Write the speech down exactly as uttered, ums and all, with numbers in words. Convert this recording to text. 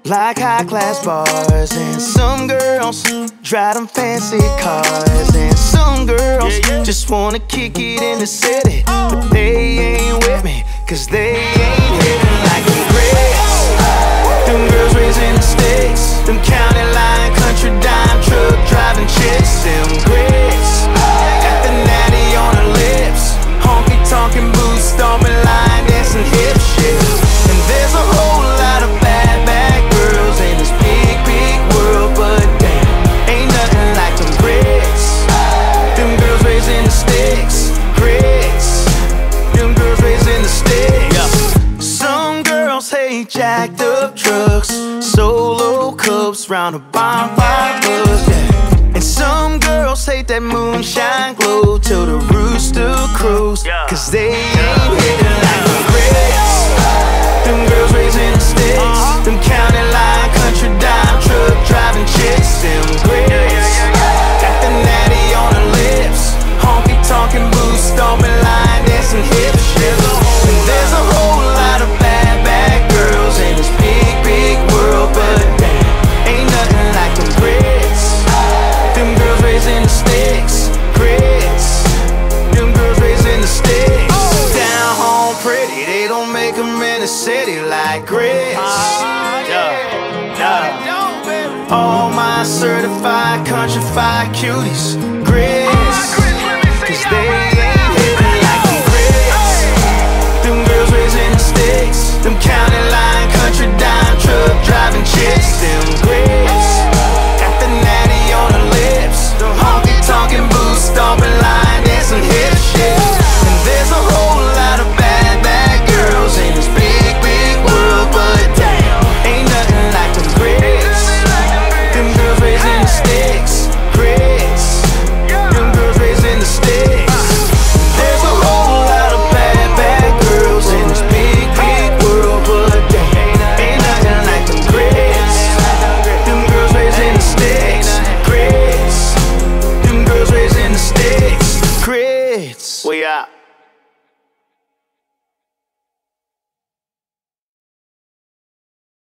like high-class bars. And some girls drive them fancy cars. And some girls yeah, yeah. just wanna kick it in the city, but they ain't with me, cause they ain't living like them grits. Them girls raising the stakes, them county line, country dime, truck driving chicks. Them grits got the natty on her lips, honky tonkin' boots, stomping line, dancing hip shit. And there's a whole lot of bad, bad girls in this big, big world, but damn, ain't nothing like them grits. Them girls raising the stakes, grits. Them girls raising the stakes. Yeah. Some girls hate jacked up trucks, solo cups round a bonfire bus, yeah. And some girls hate that moonshine glow till the rooster crows, cause they ain't hitting like them grits. Them girls raising the stakes, them county line, country dime, truck driving chicks. Them grits got the natty on her lips, honky tonkin' boots, stomping line, dancing hip shit. And there's a whole lot of bad, bad girls in this big, big world, but damn, ain't nothing like them grits. Them girls raising the stakes, grits. Them girls raising the stakes. Down home pretty, they don't make them in the city like grits. Yeah, yeah. All my certified, countrified cuties